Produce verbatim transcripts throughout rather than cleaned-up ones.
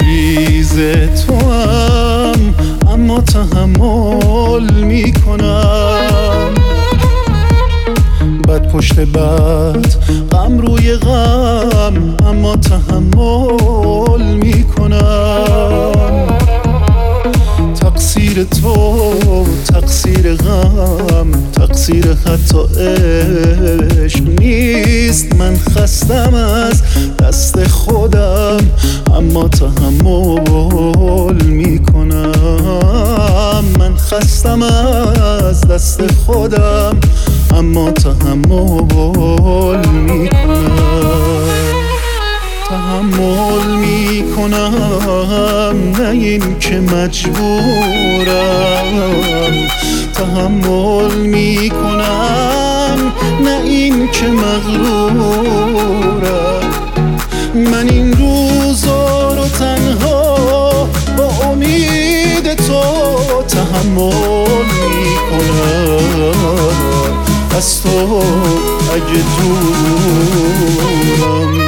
لبریز تو هم، اما تحمل میکنم. بد پشت بد، غم روی غم، اما تحمل میکنم. تقصیر تو، تقصیر غم، تقصیر حتی عشق نیست. من خستم از دست خودم، اما تحمل میکنم. من خستم از دست خودم، اما تحمل میکنم. تحمل میکنم، نه این که مجبورم. تحمل میکنم، نه این که مغرورم. من این روزا رو تنها با امید تو تحمل میکنم. از تو اگه دورم.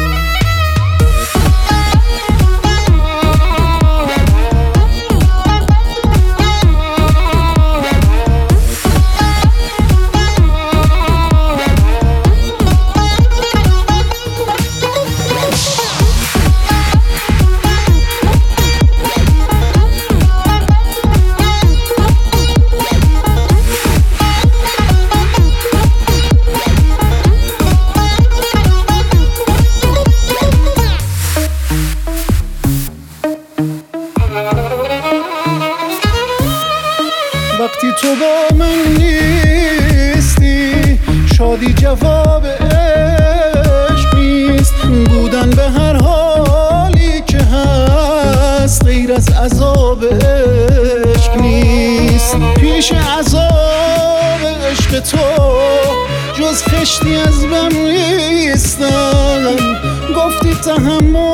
وقتی تو با من نیستی، شادی جواب عشق نیست. بودن به هر حالی که هست، غیر از عذاب عشق نیست. پیش عذاب عشق تو جز خشتی از بم نیستم. گفتی تحمل